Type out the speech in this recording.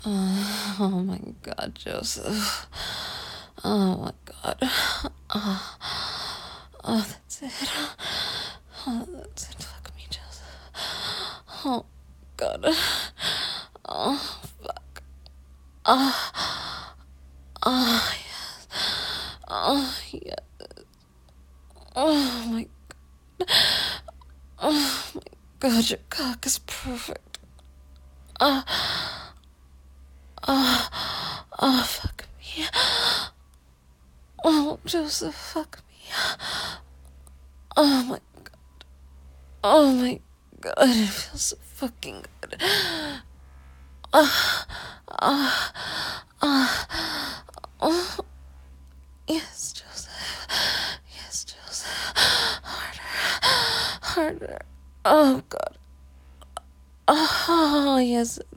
Oh my God, Joseph. Oh my God. Oh, oh that's it. Oh, that's it. Fuck me, Joseph. Oh God. Oh fuck. Oh, oh yes. Oh yeah. Oh my Oh my God, your cock is perfect. Oh, fuck me. Oh, Joseph, fuck me. Oh my, oh my God, it feels so fucking good. Oh, yes, Joseph. Yes, Joseph. Harder, harder. Oh God. Oh, yes.